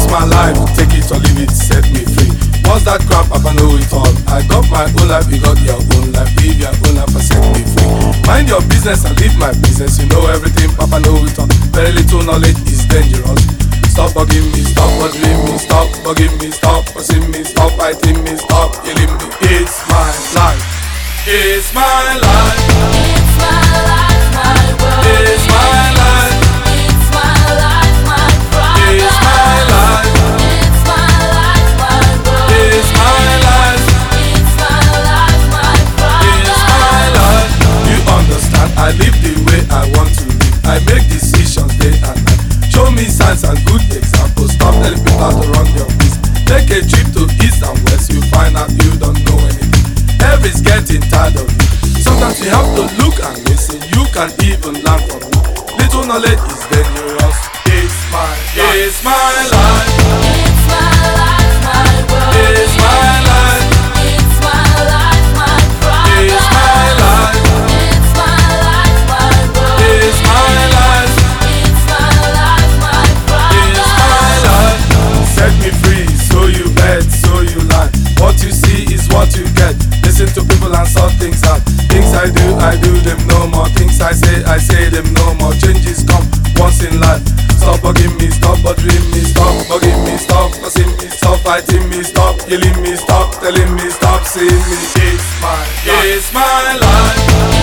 my life, take it or leave it, set me free. What's that crap? Papa know it all. I got my own life, you got your own life. Live your own life and set me free. Mind your business and live my business. You know everything, Papa know it all. Very little knowledge is dangerous. Stop bugging me, stop bothering me, stop bugging me, stop fussing me, stop fighting me, stop killing me. It's my life. It's my life. It's my life, my world. It's my life. It's my life, my problem. It's my life. It's my life, my world. It's my life. It's my life, my problem. It's my life. You understand? I live the way I want to live. I make decisions day and night. Show me signs and good examples. Stop telling people to run your business. Take a trip to east and west. You find out you don't know anything. Everybody's getting tired of you. Sometimes you have to look and listen. You can even learn from me. Little knowledge is dangerous. It's my life. It's my life. It's my life, my world. It's my life. It's my life, my problem. It's my life. It's my life, my world. It's my life. It's my life, my problem. It's my life. Set me free, so you bet, so you lie. What you see is what you get. Listen to people and sort things out. Things I do them no more. Things I say them no more. Changes come once in life. Stop bugging me, stop bothering me, stop bugging me, stop fussing me, stop fighting me, stop killing me, stop telling me, stop seeing me. It's my life. It's my life.